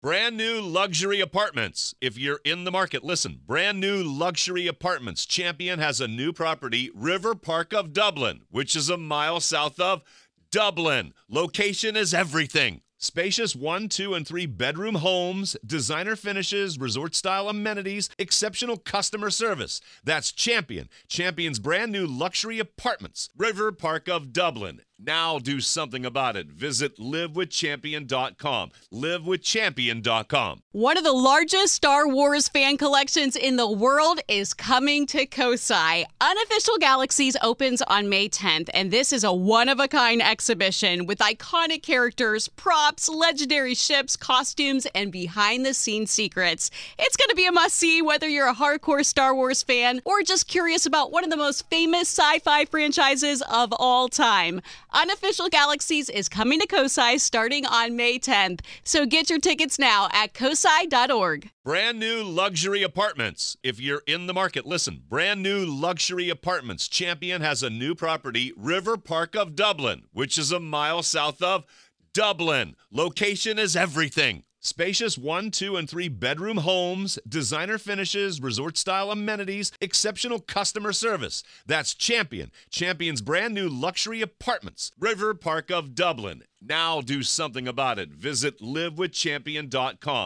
Brand new luxury apartments. If you're in the market, listen. Brand new luxury apartments. Champion has a new property, River Park of Dublin, which is a mile south of Dublin. Location is everything. Spacious 1, 2, and 3 bedroom homes, designer finishes, resort-style amenities, exceptional customer service. That's Champion. Champion's brand new luxury apartments, River Park of Dublin. Now do something about it. Visit livewithchampion.com. Livewithchampion.com. One of the largest Star Wars fan collections in the world is coming to Kosai. Unofficial Galaxies opens on May 10th, and this is a one-of-a-kind exhibition with iconic characters, props, legendary ships, costumes, and behind-the-scenes secrets. It's going to be a must-see whether you're a hardcore Star Wars fan or just curious about one of the most famous sci-fi franchises of all time. Unofficial Galaxies is coming to Kosai starting on May 10th, so get your tickets now at kosai.org. Brand new luxury apartments. If you're in the market, listen. Brand new luxury apartments. Champion has a new property, River Park of Dublin, which is a mile south of Dublin. Location is everything. Spacious 1, 2, and 3 bedroom homes, designer finishes, resort-style amenities, exceptional customer service. That's Champion. Champion's brand new luxury apartments, River Park of Dublin. Now do something about it. Visit livewithchampion.com.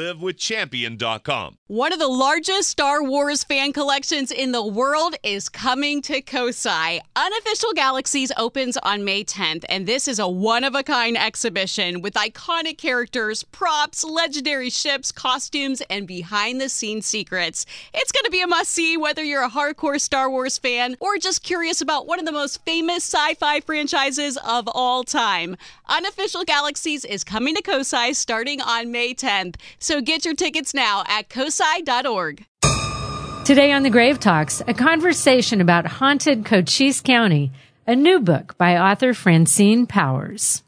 Livewithchampion.com. One of the largest Star Wars fan collections in the world is coming to Kosai. Unofficial Galaxies opens on May 10th, and this is a one-of-a-kind exhibition with iconic characters, props, legendary ships, costumes, and behind-the-scenes secrets. It's going to be a must-see whether you're a hardcore Star Wars fan or just curious about one of the most famous sci-fi franchises of all time. Unofficial Galaxies is coming to Kosai starting on May 10th, so get your tickets now at kosai.org. Today on The Grave Talks, a conversation about haunted Cochise County, a new book by author Francine Powers.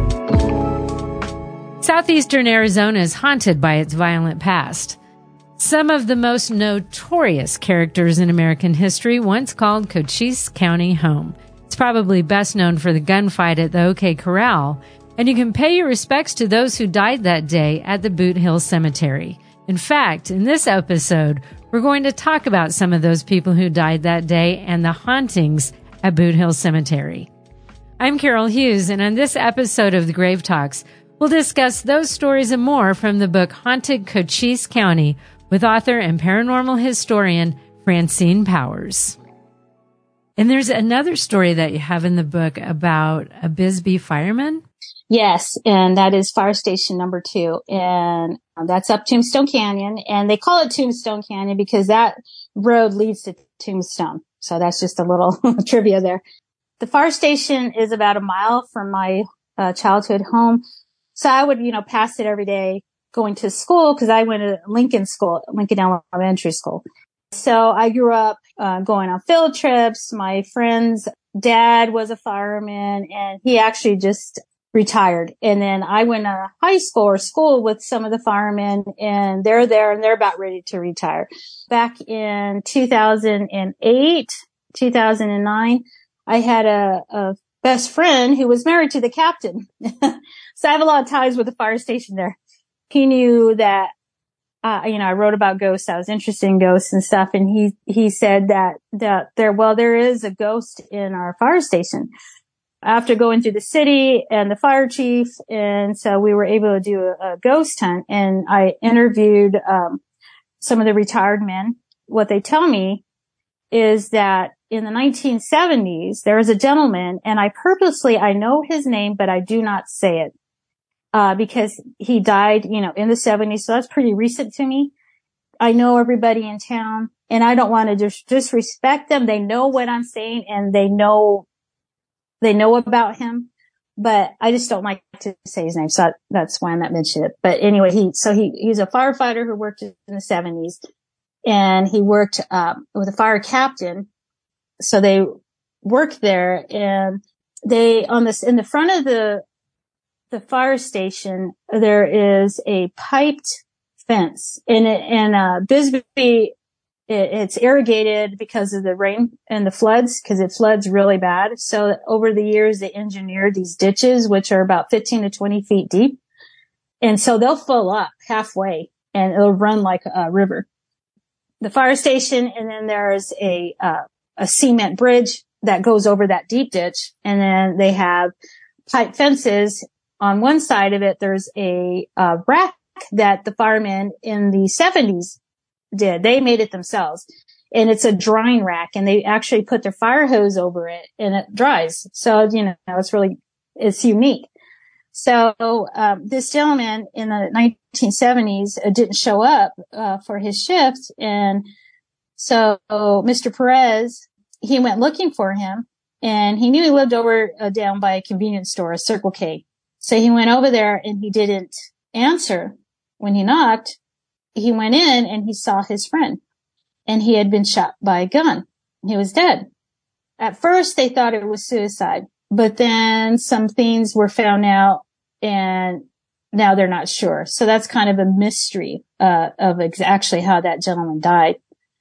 Southeastern Arizona is haunted by its violent past. Some of the most notorious characters in American history once called Cochise County home. It's probably best known for the gunfight at the OK Corral, and you can pay your respects to those who died that day at the Boot Hill Cemetery. In fact, in this episode, we're going to talk about some of those people who died that day and the hauntings at Boot Hill Cemetery. I'm Carol Hughes, and on this episode of The Grave Talks, we'll discuss those stories and more from the book Haunted Cochise County with author and paranormal historian Francine Powers. And there's another story that you have in the book about a Bisbee fireman. Yes, and that is Fire Station number 2, and that's up Tombstone Canyon, and they call it Tombstone Canyon because that road leads to Tombstone. So that's just a little trivia there. The fire station is about a mile from my childhood home, so I would, pass it every day going to school because I went to Lincoln Elementary School. So I grew up going on field trips. My friend's dad was a fireman, and he actually just retired. And then I went to high school or school with some of the firemen, and they're there and they're about ready to retire. Back in 2008, 2009, I had a best friend who was married to the captain. So I have a lot of ties with the fire station there. He knew that I wrote about ghosts. I was interested in ghosts and stuff. And he said that there is a ghost in our fire station. After going through the city and the fire chief, and so we were able to do a ghost hunt, and I interviewed some of the retired men. What they tell me is that in the 1970s, there was a gentleman, and I know his name, but I do not say it, because he died, in the 70s. So that's pretty recent to me. I know everybody in town, and I don't want to disrespect them. They know what I'm saying, and they know about him, but I just don't like to say his name. So that's why I'm not mentioning it. But anyway, he's a firefighter who worked in the 70s, and he worked, with a fire captain. So they worked there, and in the front of the fire station, there is a piped fence, and Bisbee, it's irrigated because of the rain and the floods, because it floods really bad. So over the years, they engineered these ditches, which are about 15 to 20 feet deep. And so they'll fill up halfway and it'll run like a river. The fire station, and then there's a cement bridge that goes over that deep ditch. And then they have pipe fences on one side of it. There's a rack that the firemen in the 70s did. They made it themselves. And it's a drying rack, and they actually put their fire hose over it and it dries. So, it's unique. So, this gentleman in the 1970s didn't show up, for his shift. And so Mr. Perez, he went looking for him, and he knew he lived over down by a convenience store, a Circle K. So he went over there and he didn't answer. When he knocked, he went in and he saw his friend, and he had been shot by a gun. He was dead. At first they thought it was suicide, but then some things were found out, and now they're not sure. So that's kind of a mystery, of actually how that gentleman died.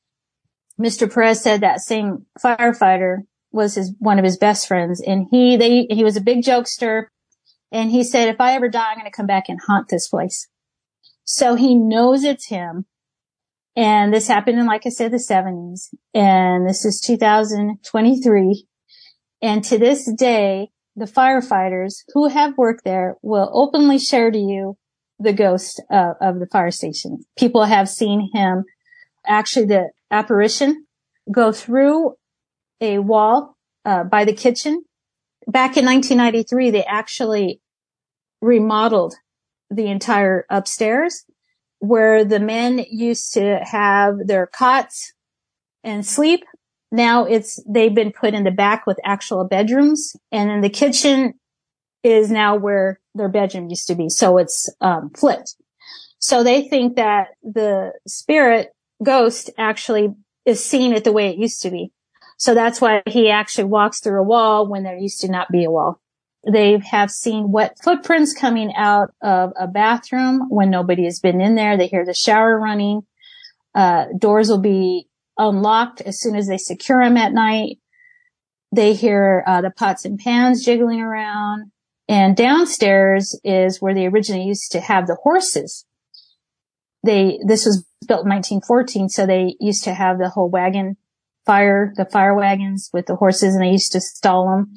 Mr. Perez said that same firefighter was one of his best friends, and he was a big jokester, and he said, if I ever die, I'm going to come back and haunt this place. So he knows it's him. And this happened in, like I said, the 70s, and this is 2023. And to this day, the firefighters who have worked there will openly share to you the ghost of the fire station. People have seen him, actually the apparition, go through a wall by the kitchen. Back in 1993, they actually remodeled the entire upstairs, where the men used to have their cots and sleep. Now they've been put in the back with actual bedrooms, and then the kitchen is now where their bedroom used to be. So it's flipped. So they think that the spirit ghost actually is seeing it the way it used to be. So that's why he actually walks through a wall when there used to not be a wall. They have seen wet footprints coming out of a bathroom when nobody has been in there. They hear the shower running. Doors will be unlocked as soon as they secure them at night. They hear the pots and pans jiggling around. And downstairs is where they originally used to have the horses. This was built in 1914, so they used to have the whole the fire wagons with the horses, and they used to stall them.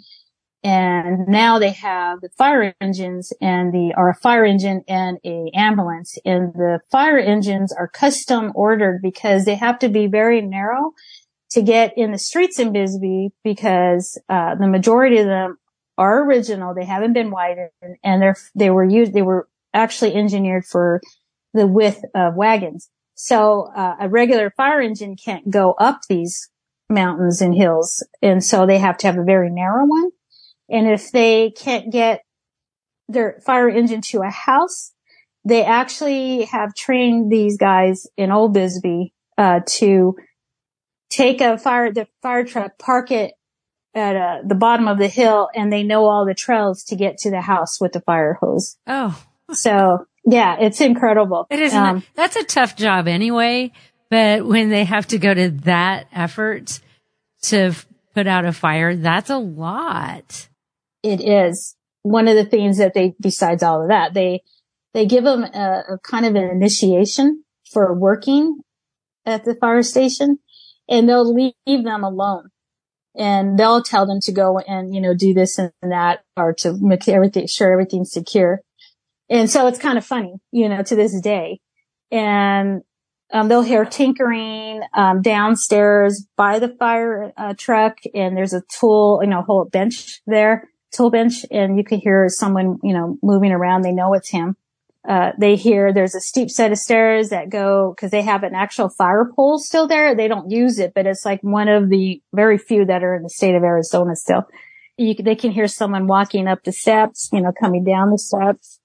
And now they have the fire engines or a fire engine and a ambulance. And the fire engines are custom ordered because they have to be very narrow to get in the streets in Bisbee, because the majority of them are original. They haven't been widened, and they were actually engineered for the width of wagons. So a regular fire engine can't go up these mountains and hills, and so they have to have a very narrow one. And if they can't get their fire engine to a house, they actually have trained these guys in Old Bisbee to take the fire truck, park it at the bottom of the hill, and they know all the trails to get to the house with the fire hose. Oh. So, yeah, it's incredible. It is. That's a tough job anyway, but when they have to go to that effort to put out a fire, that's a lot. It is. One of the things that besides all of that, they give them a kind of an initiation for working at the fire station, and they'll leave them alone, and they'll tell them to go and, do this and that, or to make sure everything's secure. And so it's kind of funny, to this day. And they'll hear tinkering downstairs by the fire truck, and there's a tool, whole bench there. Tool bench, and you can hear someone, moving around. They know it's him. They hear there's a steep set of stairs that go, because they have an actual fire pole still there. They don't use it, but it's like one of the very few that are in the state of Arizona still. They can hear someone walking up the steps, coming down the steps.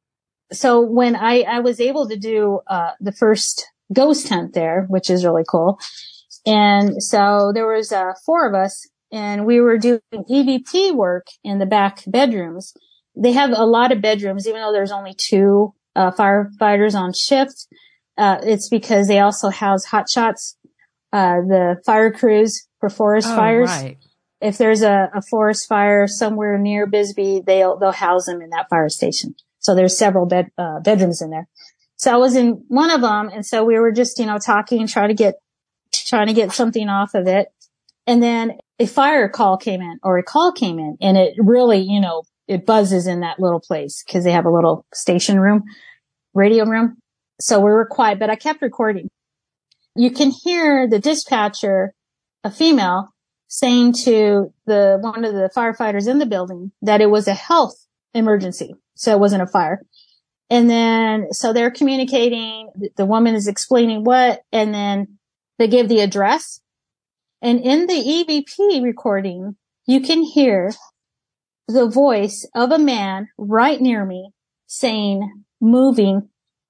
So when I was able to do the first ghost hunt there, which is really cool, and so there was 4 of us. And we were doing EVP work in the back bedrooms. They have a lot of bedrooms, even though there's only 2 firefighters on shift. It's because they also house hotshots, the fire crews for forest fires. Right. If there's a forest fire somewhere near Bisbee, they'll house them in that fire station. So there's several bedrooms in there. So I was in one of them. And so we were just, talking, trying to get something off of it. And then a fire call came in, or a call came in, and it really, it buzzes in that little place because they have a little station room, radio room. So we were quiet, but I kept recording. You can hear the dispatcher, a female, saying to one of the firefighters in the building that it was a health emergency. So it wasn't a fire. And then, so they're communicating. The woman is explaining what, and then they give the address. And in the EVP recording, you can hear the voice of a man right near me saying, moving,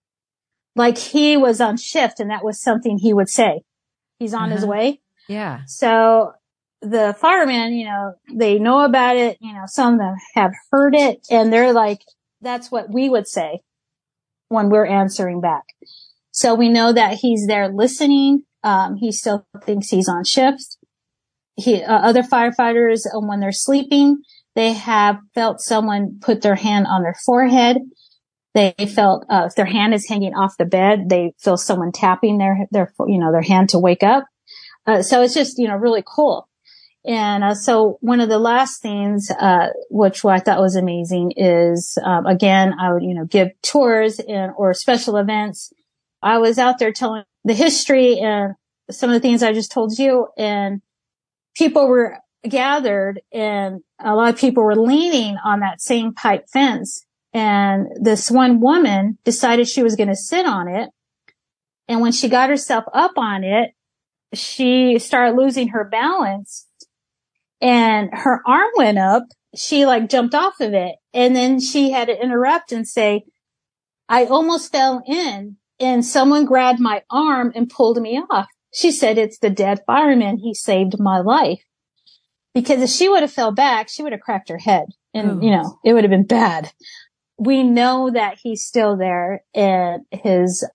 like he was on shift, and that was something he would say. He's on his way. Yeah. So the firemen, they know about it. Some of them have heard it, and they're like, that's what we would say when we're answering back. So we know that he's there listening. He still thinks he's on shift. Other firefighters, when they're sleeping, they have felt someone put their hand on their forehead. They felt, if their hand is hanging off the bed, they feel someone tapping their hand to wake up. So it's just, really cool. And, so one of the last things, which I thought was amazing is, again, I would, give tours or special events. I was out there telling the history and some of the things I just told you, and people were gathered, and a lot of people were leaning on that same pipe fence. And this one woman decided she was going to sit on it. And when she got herself up on it, she started losing her balance, and her arm went up. She jumped off of it. And then she had to interrupt and say, I almost fell in, and someone grabbed my arm and pulled me off. She said, it's the dead fireman. He saved my life. Because if she would have fell back, she would have cracked her head, and, it would have been bad. We know that he's still there, and his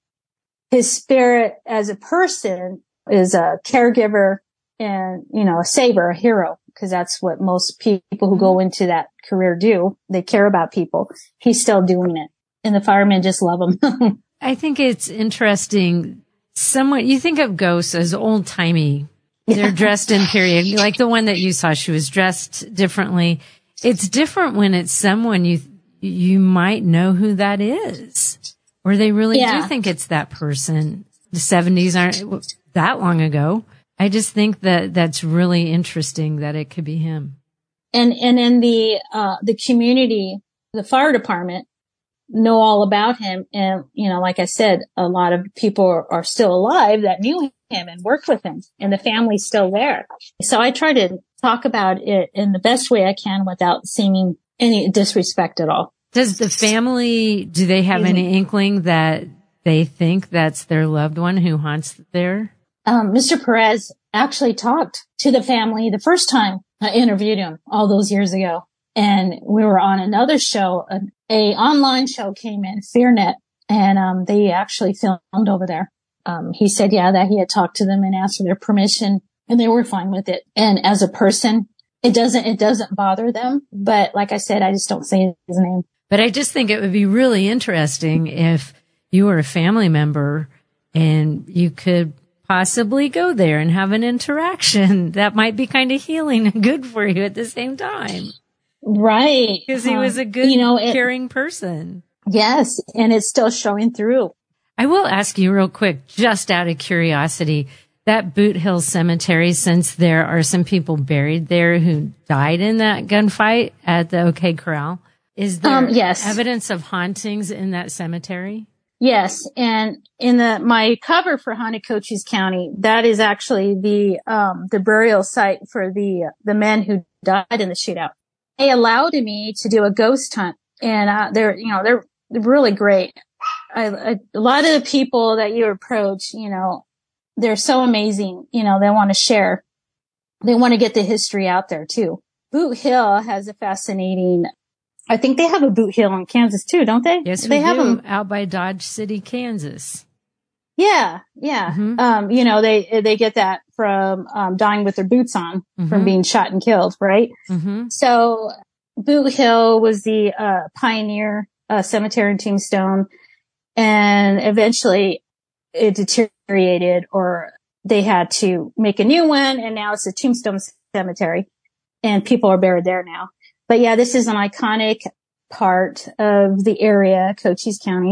spirit as a person is a caregiver and, a saver, a hero, because that's what most people who go into that career do. They care about people. He's still doing it, and the firemen just love him. I think it's interesting. Somewhat, you think of ghosts as old timey. They're dressed in period, like the one that you saw. She was dressed differently. It's different when it's someone you might know who that is, or they really do think it's that person. The 70s aren't that long ago. I just think that that's really interesting that it could be him. And in the community, the fire department know all about him. And, like I said, a lot of people are still alive that knew him and worked with him, and the family's still there. So I try to talk about it in the best way I can without seeming any disrespect at all. Does the family, do they have any inkling that they think that's their loved one who haunts there? Mr. Perez actually talked to the family the first time I interviewed him all those years ago. And we were on another show, a online show came in, FearNet, and they actually filmed over there. He said, that he had talked to them and asked for their permission, and they were fine with it. And as a person, it doesn't bother them. But like I said, I just don't say his name. But I just think it would be really interesting if you were a family member and you could possibly go there and have an interaction. That might be kind of healing and good for you at the same time. Right. Because he was a good, caring person. Yes. And it's still showing through. I will ask you real quick, just out of curiosity, that Boot Hill Cemetery, since there are some people buried there who died in that gunfight at the OK Corral, is there evidence of hauntings in that cemetery? Yes. And in my cover for Haunted Cochise County, that is actually the burial site for the men who died in the shootout. They allowed me to do a ghost hunt, and they're really great. A lot of the people that you approach, they're so amazing. They want to share. They want to get the history out there too. Boot Hill has a fascinating, I think they have a Boot Hill in Kansas too, don't they? Yes, they have them out by Dodge City, Kansas. Yeah. Yeah. Mm-hmm. They get that from, dying with their boots on, from being shot and killed. Right. Mm-hmm. So Boot Hill was the, pioneer cemetery in Tombstone. And eventually it deteriorated, or they had to make a new one. And now it's a Tombstone cemetery and people are buried there now. But yeah, this is an iconic part of the area, Cochise County.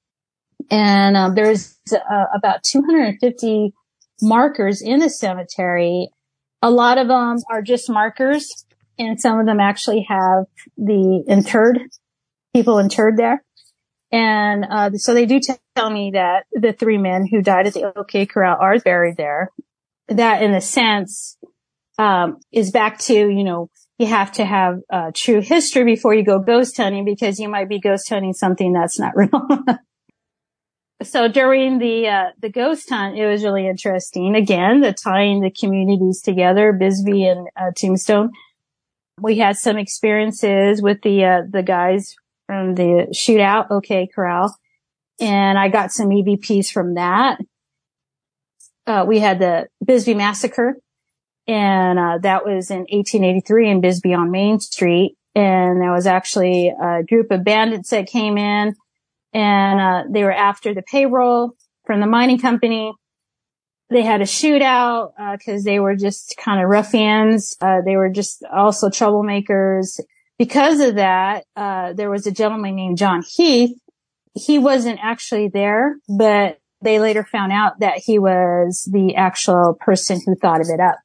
And there's about 250 markers in the cemetery. A lot of them are just markers, and some of them actually have the people interred there. And so they do tell me that the 3 men who died at the OK Corral are buried there. That, in a sense, is back to, you have to have true history before you go ghost hunting, because you might be ghost hunting something that's not real. So during the ghost hunt, it was really interesting. Again, tying the communities together, Bisbee and Tombstone. We had some experiences with the guys from the shootout, OK Corral, and I got some EVPs from that. We had the Bisbee Massacre, and that was in 1883 in Bisbee on Main Street. And there was actually a group of bandits that came in, and they were after the payroll from the mining company. They had a shootout because they were just kind of ruffians. They were just also troublemakers. Because of that, there was a gentleman named John Heath. He wasn't actually there, but they later found out that he was the actual person who thought of it up.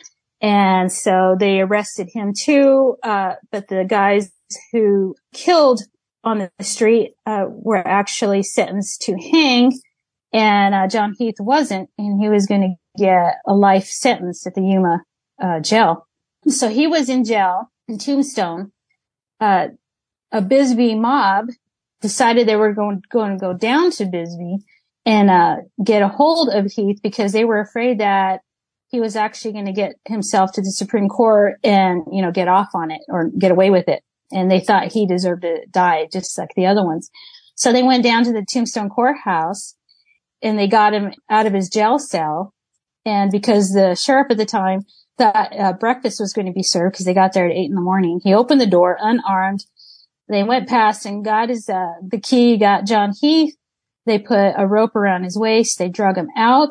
And so they arrested him too. But the guys who killed on the street were actually sentenced to hang. And John Heath wasn't, and he was going to get a life sentence at the Yuma jail. So he was in jail in Tombstone. A Bisbee mob decided they were going to go down to Bisbee and get a hold of Heath, because they were afraid that he was actually going to get himself to the Supreme Court and, get off on it or get away with it. And they thought he deserved to die just like the other ones. So they went down to the Tombstone courthouse and they got him out of his jail cell. And because the sheriff at the time thought breakfast was going to be served, because they got there at 8 a.m, he opened the door unarmed. They went past and got the key, got John Heath. They put a rope around his waist. They drug him out.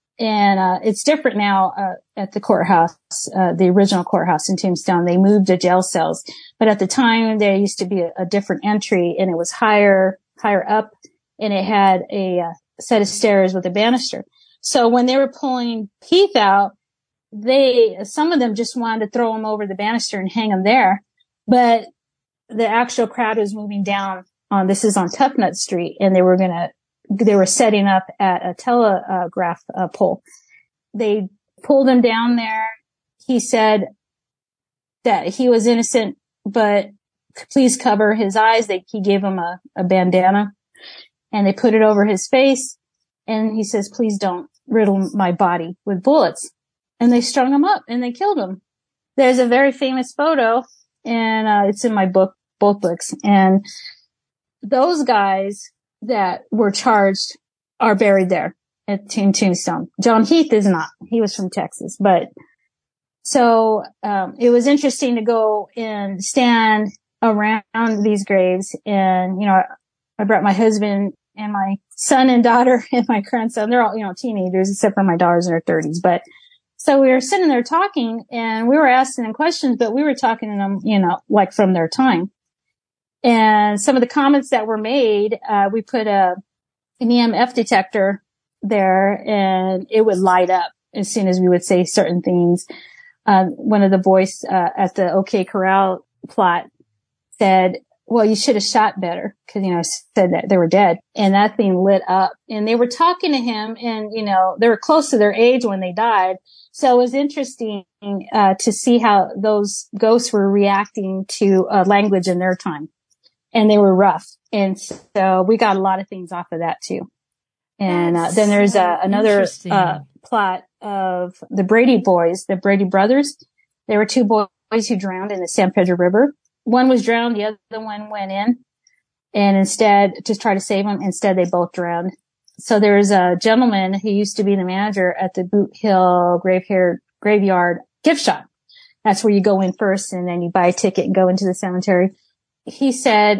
And it's different now at the courthouse, the original courthouse in Tombstone. They moved the jail cells. But at the time, there used to be a different entry, and it was higher up, and it had a set of stairs with a banister. So when they were pulling Heath out, some of them just wanted to throw him over the banister and hang him there. But the actual crowd was moving down this is on Tough Nut Street, and they were setting up at a telegraph pole. They pulled him down there. He said that he was innocent, but please cover his eyes. He gave him a bandana, and they put it over his face. And he says, please don't riddle my body with bullets. And they strung him up and they killed him. There's a very famous photo, and it's in my book, both books. And those guys that were charged are buried there at Tombstone. John Heath is not. He was from Texas. But so it was interesting to go and stand around these graves. And, I brought my husband and my son and daughter and my grandson. They're all, teenagers, except for my daughter's in her 30s. But so we were sitting there talking, and we were asking them questions, but we were talking to them, like from their time. And some of the comments that were made, we put an EMF detector there, and it would light up as soon as we would say certain things. One of the boys at the OK Corral plot said, well, you should have shot better, because, said that they were dead. And that thing lit up. And they were talking to him, and, they were close to their age when they died. So it was interesting to see how those ghosts were reacting to language in their time. And they were rough. And so we got a lot of things off of that too. And then there's another plot of the Brady boys, the Brady brothers. There were 2 boys who drowned in the San Pedro River. One was drowned, the other one went in. And instead, to try to save them, instead they both drowned. So there's a gentleman who used to be the manager at the Boot Hill Graveyard gift shop. That's where you go in first, and then you buy a ticket and go into the cemetery. He said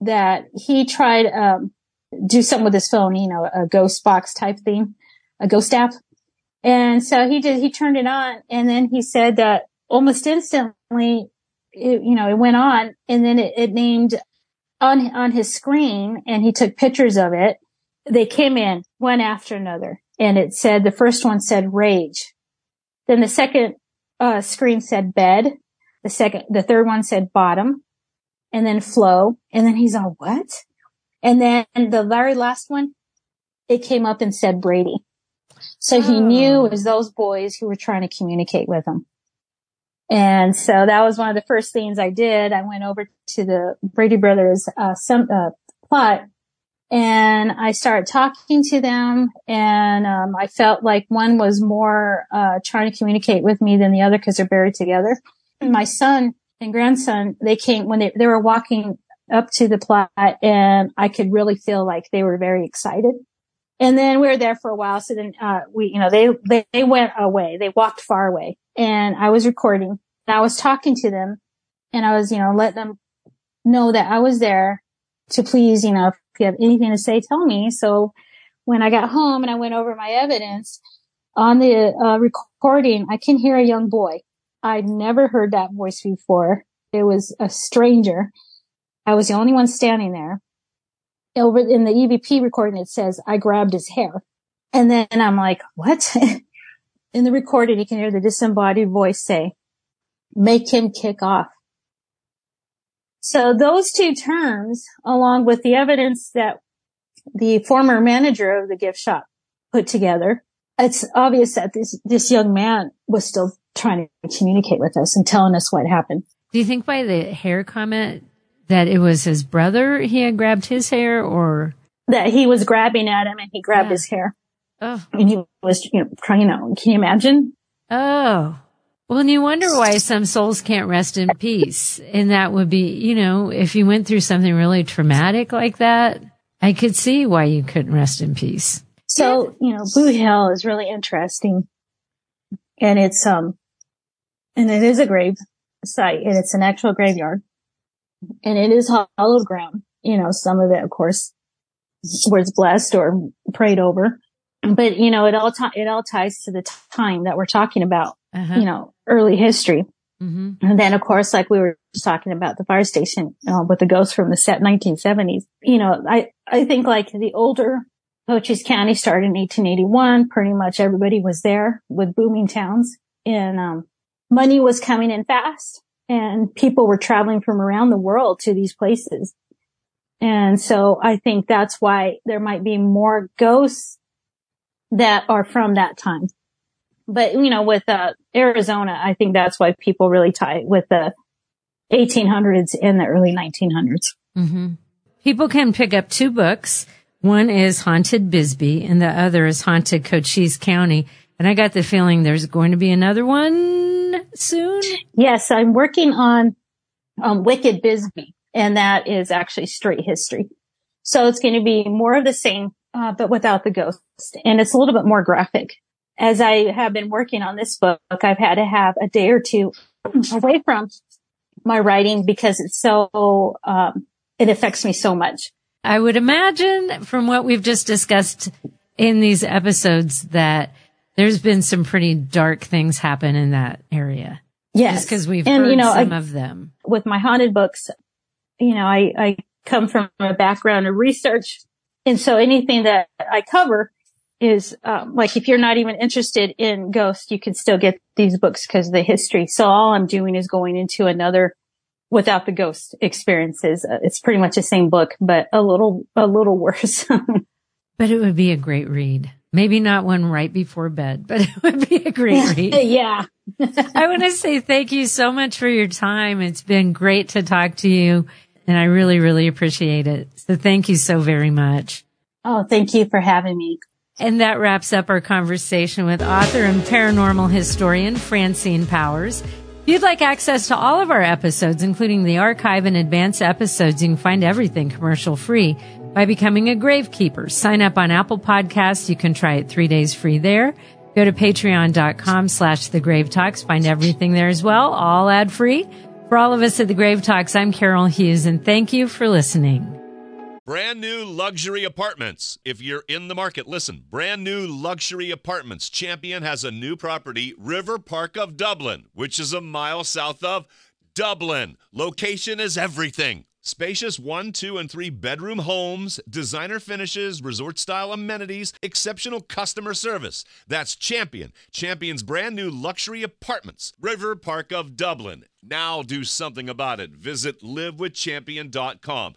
that he tried do something with his phone, you know, a ghost box type thing, a ghost app. And so he turned it on, and then he said that almost instantly, it went on, and then it named on his screen, and he took pictures of it. They came in one after another, and it said, the first one said rage. Then the second screen said bed. The third one said bottom, and then flow. And then he's all, what? And then the very last one, it came up and said Brady. So he knew it was those boys who were trying to communicate with him. And so that was one of the first things I did. I went over to the Brady Brothers plot, and I started talking to them. And I felt like one was more trying to communicate with me than the other because they're buried together. And my son and grandson, they came when they were walking up to the plot, and I could really feel like they were very excited. And then we were there for a while. So then, they went away. They walked far away, and I was recording, and I was talking to them, and I was, letting them know that I was there to please, if you have anything to say, tell me. So when I got home and I went over my evidence on the recording, I can hear a young boy. I'd never heard that voice before. It was a stranger. I was the only one standing there. Over in the EVP recording, it says, I grabbed his hair. And then I'm like, what? In the recording, you can hear the disembodied voice say, make him kick off. So those two terms, along with the evidence that the former manager of the gift shop put together, it's obvious that this young man was still trying to communicate with us and telling us what happened. Do you think by the hair comment that it was his brother he had grabbed his hair, or that he was grabbing at him and he grabbed his hair? Oh. And he was, crying out. Can you imagine? Oh. Well, and you wonder why some souls can't rest in peace. And that would be, if you went through something really traumatic like that, I could see why you couldn't rest in peace. So, Blue Hill is really interesting. And it's, and it is a grave site, and it's an actual graveyard. And it is hallowed ground. Some of it, of course, where it's blessed or prayed over. But, it all ties to the time that we're talking about, early history. Mm-hmm. And then, of course, like we were just talking about the fire station with the ghosts from the 1970s. I think like the older Cochise County started in 1881. Pretty much everybody was there with booming towns, and money was coming in fast. And people were traveling from around the world to these places. And so I think that's why there might be more ghosts that are from that time. But, with Arizona, I think that's why people really tie it with the 1800s and the early 1900s. Mm-hmm. People can pick up two books. One is Haunted Bisbee, and the other is Haunted Cochise County. And I got the feeling there's going to be another one soon. Yes, I'm working on Wicked Bisbee, and that is actually straight history. So it's going to be more of the same, but without the ghost. And it's a little bit more graphic. As I have been working on this book, I've had to have a day or two away from my writing because it's so, it affects me so much. I would imagine from what we've just discussed in these episodes that there's been some pretty dark things happen in that area. Yes. Just because we've heard some of them. With my haunted books, I come from a background of research. And so anything that I cover is, like if you're not even interested in ghosts, you can still get these books because of the history. So all I'm doing is going into another without the ghost experiences. It's pretty much the same book, but a little worse. But it would be a great read. Maybe not one right before bed, but it would be a great read. Yeah. I want to say thank you so much for your time. It's been great to talk to you, and I really, really appreciate it. So thank you so very much. Oh, thank you for having me. And that wraps up our conversation with author and paranormal historian Francine Powers. If you'd like access to all of our episodes, including the archive and advanced episodes, you can find everything commercial free by becoming a Gravekeeper. Sign up on Apple Podcasts. You can try it 3 days free there. Go to patreon.com/thegravetalks. Find everything there as well, all ad free. For all of us at the Grave Talks, I'm Carol Hughes, and thank you for listening. Brand new luxury apartments. If you're in the market, listen. Brand new luxury apartments. Champion has a new property, River Park of Dublin, which is a mile south of Dublin. Location is everything. Spacious 1, 2, and 3 bedroom homes, designer finishes, resort-style amenities, exceptional customer service. That's Champion. Champion's brand new luxury apartments, River Park of Dublin. Now do something about it. Visit livewithchampion.com.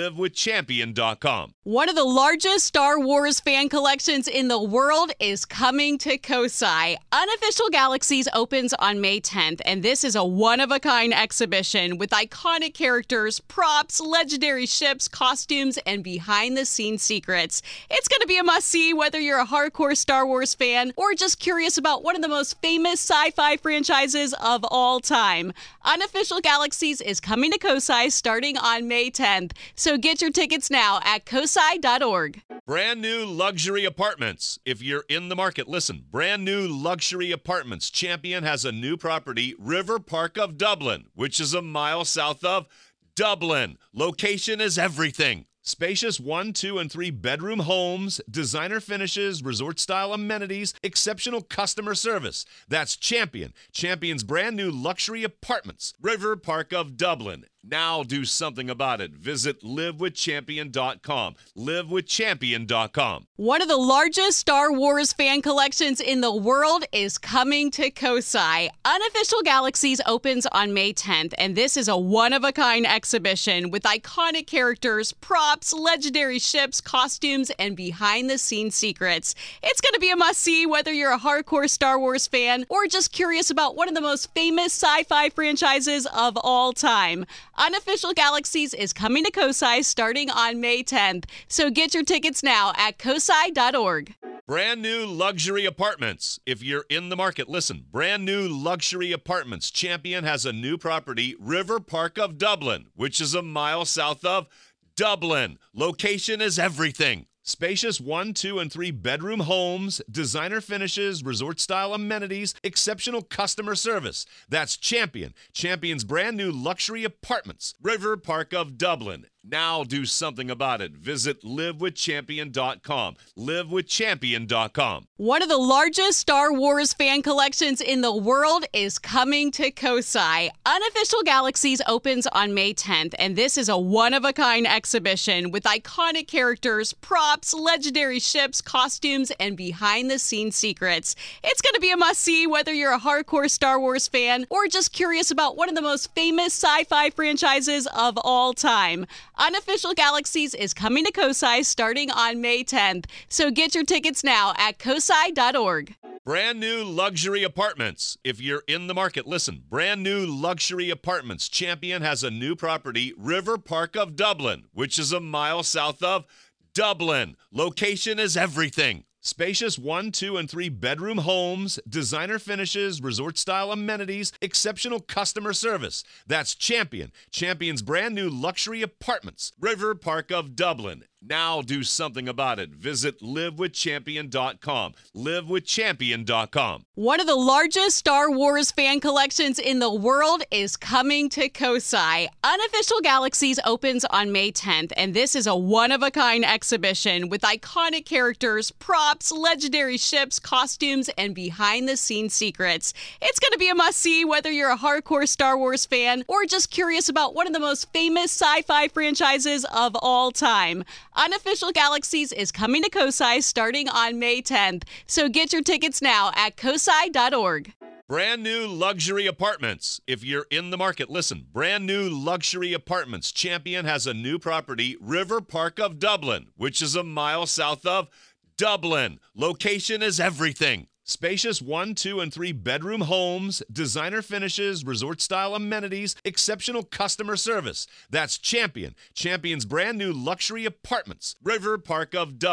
Livewithchampion.com. One of the largest Star Wars fan collections in the world is coming to Kosai. Unofficial Galaxies opens on May 10th, and this is a one-of-a-kind exhibition with iconic characters, props, legendary ships, costumes, and behind-the-scenes secrets. It's going to be a must-see whether you're a hardcore Star Wars fan or just curious about one of the most famous sci-fi franchises of all time. Unofficial Galaxies is coming to Kosai starting on May 10th, so get your tickets now at kosai.org. Brand new luxury apartments. If you're in the market, listen. Brand new luxury apartments. Champion has a new property, River Park of Dublin, which is a mile south of Dublin. Location is everything. Spacious 1, 2, and 3 bedroom homes, designer finishes, resort-style amenities, exceptional customer service. That's Champion. Champion's brand new luxury apartments, River Park of Dublin. Now do something about it. Visit livewithchampion.com. Livewithchampion.com. One of the largest Star Wars fan collections in the world is coming to Kosai. Unofficial Galaxies opens on May 10th, and this is a one-of-a-kind exhibition with iconic characters, props, legendary ships, costumes, and behind-the-scenes secrets. It's going to be a must-see whether you're a hardcore Star Wars fan or just curious about one of the most famous sci-fi franchises of all time. Unofficial Galaxies is coming to Kosai starting on May 10th, so get your tickets now at kosai.org. Brand new luxury apartments. If you're in the market, listen. Brand new luxury apartments. Champion has a new property, River Park of Dublin, which is a mile south of Dublin. Location is everything. Spacious 1, 2, and 3 bedroom homes, designer finishes, resort-style amenities, exceptional customer service. That's Champion. Champion's brand new luxury apartments, River Park of Dublin. Now do something about it. Visit livewithchampion.com. Livewithchampion.com. One of the largest Star Wars fan collections in the world is coming to Kosai. Unofficial Galaxies opens on May 10th, and this is a one-of-a-kind exhibition with iconic characters, props, legendary ships, costumes, and behind-the-scenes secrets. It's going to be a must-see whether you're a hardcore Star Wars fan or just curious about one of the most famous sci-fi franchises of all time. Unofficial Galaxies is coming to Kosai starting on May 10th, so get your tickets now at kosai.org. Brand new luxury apartments. If you're in the market, listen. Brand new luxury apartments. Champion has a new property, River Park of Dublin, which is a mile south of Dublin. Location is everything. Spacious 1, 2, and 3 bedroom homes, designer finishes, resort-style amenities, exceptional customer service. That's Champion. Champion's brand new luxury apartments, River Park of Dublin. Now do something about it. Visit livewithchampion.com. Livewithchampion.com. One of the largest Star Wars fan collections in the world is coming to Kosai. Unofficial Galaxies opens on May 10th, and this is a one-of-a-kind exhibition with iconic characters, props, legendary ships, costumes, and behind-the-scenes secrets. It's going to be a must-see whether you're a hardcore Star Wars fan or just curious about one of the most famous sci-fi franchises of all time. Unofficial Galaxies is coming to Kosai starting on May 10th, so get your tickets now at kosai.org. Brand new luxury apartments. If you're in the market, listen. Brand new luxury apartments. Champion has a new property, River Park of Dublin, which is a mile south of Dublin. Location is everything. Spacious 1, 2, and 3 bedroom homes, designer finishes, resort-style amenities, exceptional customer service. That's Champion. Champion's brand new luxury apartments, River Park of Dublin.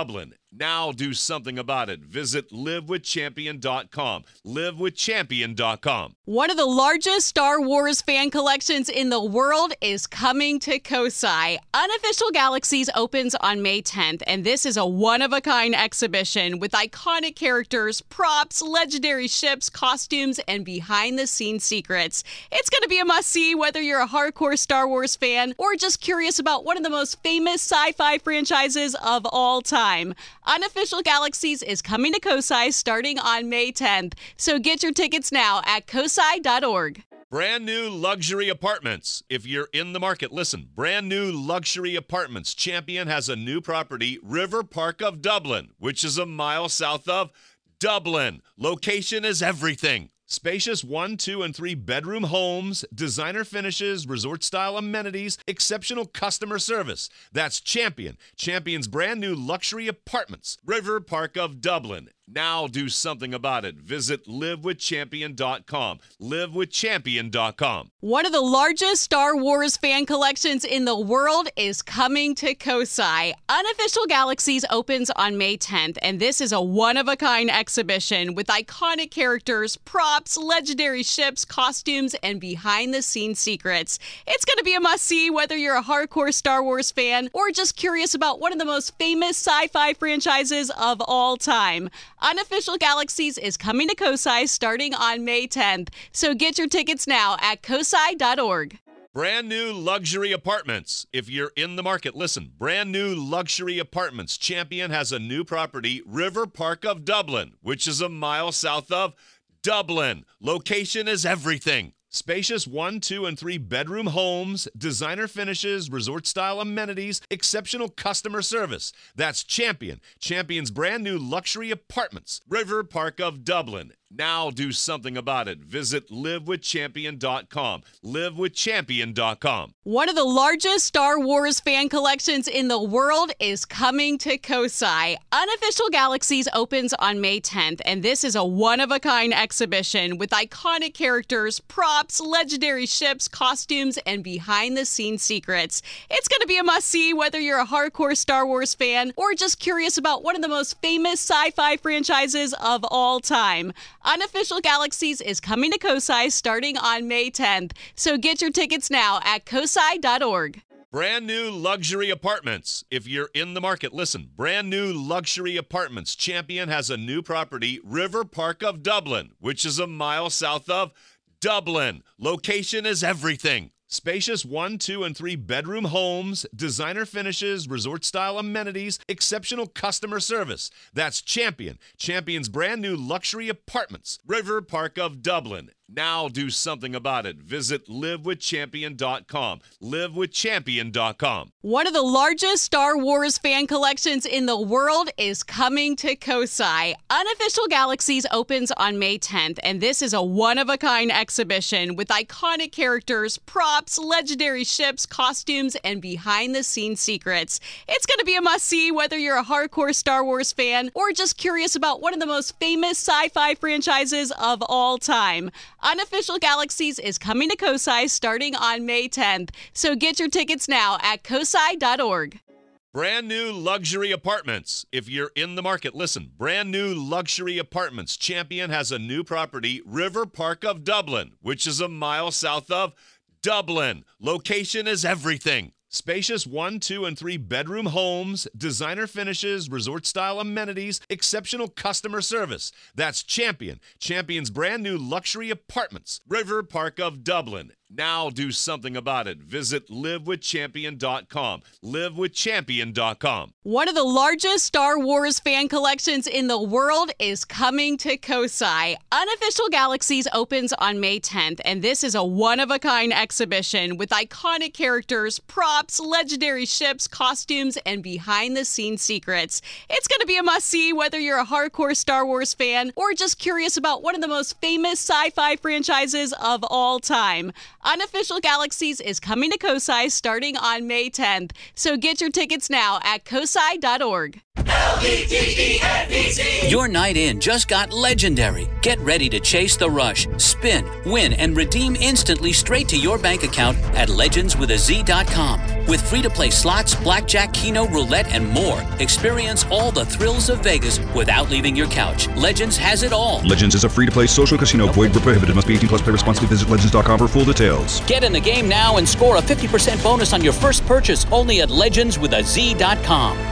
Now do something about it. Visit livewithchampion.com. Livewithchampion.com. One of the largest Star Wars fan collections in the world is coming to Kosai. Unofficial Galaxies opens on May 10th, and this is a one-of-a-kind exhibition with iconic characters, props, legendary ships, costumes, and behind-the-scenes secrets. It's going to be a must-see whether you're a hardcore Star Wars fan or just curious about one of the most famous sci-fi franchises of all time. Unofficial Galaxies is coming to Kosai starting on May 10th, so get your tickets now at kosai.org. Brand new luxury apartments. If you're in the market, listen. Brand new luxury apartments. Champion has a new property, River Park of Dublin, which is a mile south of Dublin. Location is everything. Spacious 1, 2, and 3 bedroom homes, designer finishes, resort-style amenities, exceptional customer service. That's Champion. Champion's brand new luxury apartments. River Park of Dublin. Now do something about it. Visit livewithchampion.com. Livewithchampion.com. One of the largest Star Wars fan collections in the world is coming to Kosai. Unofficial Galaxies opens on May 10th, and this is a one-of-a-kind exhibition with iconic characters, props, legendary ships, costumes, and behind-the-scenes secrets. It's going to be a must-see whether you're a hardcore Star Wars fan or just curious about one of the most famous sci-fi franchises of all time. Unofficial Galaxies is coming to Kosai starting on May 10th, so get your tickets now at kosai.org. Brand new luxury apartments. If you're in the market, listen. Brand new luxury apartments. Champion has a new property, River Park of Dublin, which is a mile south of Dublin. Location is everything. Spacious 1, 2, and 3 bedroom homes, designer finishes, resort-style amenities, exceptional customer service. That's Champion. Champion's brand new luxury apartments. River Park of Dublin. Now do something about it. Visit livewithchampion.com. Livewithchampion.com. One of the largest Star Wars fan collections in the world is coming to Kosai. Unofficial Galaxies opens on May 10th, and this is a one-of-a-kind exhibition with iconic characters, props, legendary ships, costumes, and behind-the-scenes secrets. It's going to be a must-see whether you're a hardcore Star Wars fan or just curious about one of the most famous sci-fi franchises of all time. Unofficial Galaxies is coming to Kosai starting on May 10th, so get your tickets now at kosai.org. Brand new luxury apartments. If you're in the market, listen. Brand new luxury apartments. Champion has a new property, River Park of Dublin, which is a mile south of Dublin. Location is everything. Spacious 1, 2, and 3 bedroom homes, designer finishes, resort-style amenities, exceptional customer service. That's Champion. Champion's brand new luxury apartments. River Park of Dublin. Now do something about it. Visit livewithchampion.com. Livewithchampion.com. One of the largest Star Wars fan collections in the world is coming to Kosai. Unofficial Galaxies opens on May 10th, and this is a one-of-a-kind exhibition with iconic characters, props, legendary ships, costumes, and behind-the-scenes secrets. It's going to be a must-see whether you're a hardcore Star Wars fan or just curious about one of the most famous sci-fi franchises of all time. Unofficial Galaxies is coming to Kosai starting on May 10th, so get your tickets now at kosai.org. Brand new luxury apartments. If you're in the market, listen. Brand new luxury apartments. Champion has a new property, River Park of Dublin, which is a mile south of Dublin. Location is everything. Spacious 1, 2, and 3 bedroom homes, designer finishes, resort-style amenities, exceptional customer service. That's Champion. Champion's brand new luxury apartments. River Park of Dublin. Now do something about it. Visit livewithchampion.com. Livewithchampion.com. One of the largest Star Wars fan collections in the world is coming to Kosai. Unofficial Galaxies opens on May 10th, and this is a one-of-a-kind exhibition with iconic characters, props, legendary ships, costumes, and behind-the-scenes secrets. It's going to be a must-see whether you're a hardcore Star Wars fan or just curious about one of the most famous sci-fi franchises of all time. Unofficial Galaxies is coming to Kosai starting on May 10th, so get your tickets now at kosai.org. L-E-G-E-N-E-Z. Your night in just got legendary. Get ready to chase the rush, spin, win, and redeem instantly straight to your bank account at legendswithaz.com. With free-to-play slots, blackjack, keno, roulette, and more, experience all the thrills of Vegas without leaving your couch. Legends has it all. Legends is a free-to-play social casino. Void where prohibited. Must be 18 plus. Play responsibly. Visit legends.com for full details. Get in the game now and score a 50% bonus on your first purchase only at legendswithaz.com.